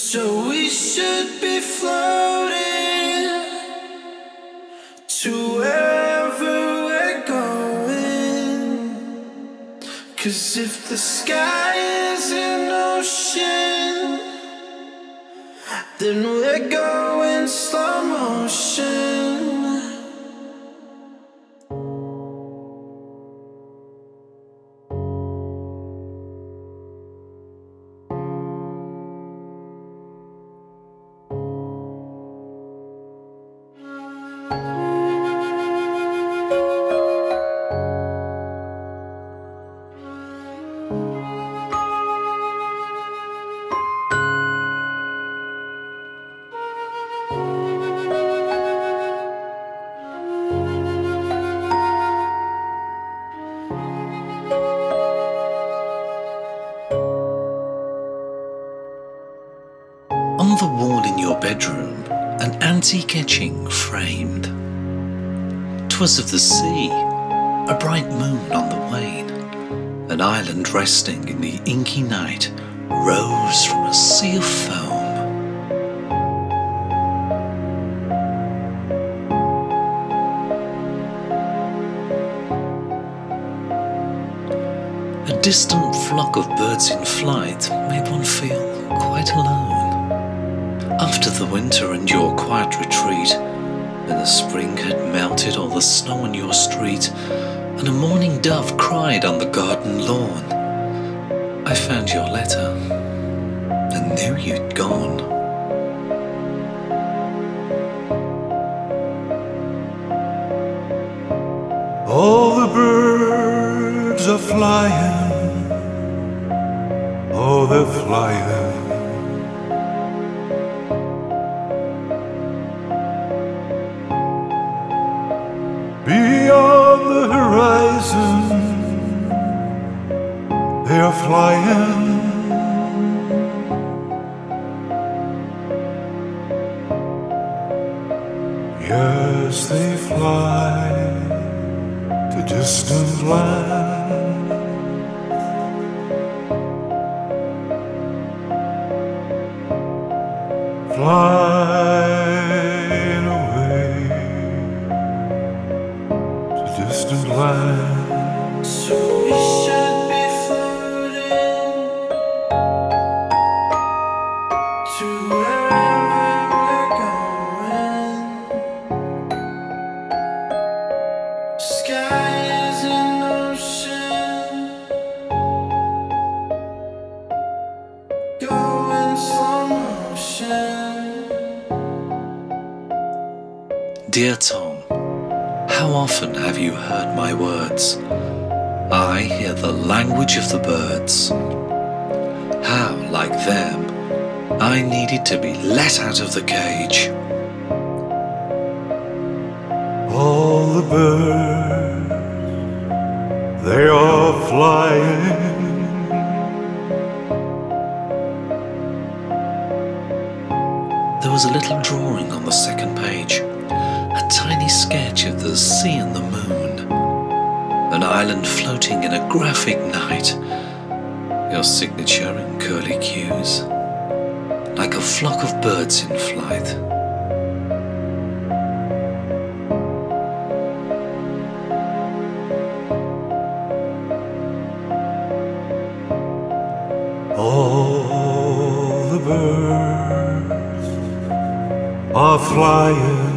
So we should be floating to wherever we're going. 'Cause if the sky is an ocean, then we're going slow motion. On the wall in your bedroom, an antique etching framed. 'Twas of the sea, a bright moon on the wane. An island resting in the inky night rose from a sea of foam. A distant flock of birds in flight made one feel quite alone. After the winter and your quiet retreat, when the spring had melted all the snow on your street, and a morning dove cried on the garden lawn, I found your letter and knew you'd gone. All the birds are flying, oh, they're flying. Beyond the horizon, they are flying. Yes, they fly to distant land. Flying away to distant land. So we should be floating to wherever we're going. Sky is an ocean, going slow motion. Dear Tom, how often have you heard my words? I hear the language of the birds. How, like them, I needed to be let out of the cage. All the birds, they are flying. There was a little drawing on the second page, a tiny sketch of the sea and the moon, an island floating in a graphic night, your signature in curly cues, like a flock of birds in flight. All the birds are flying.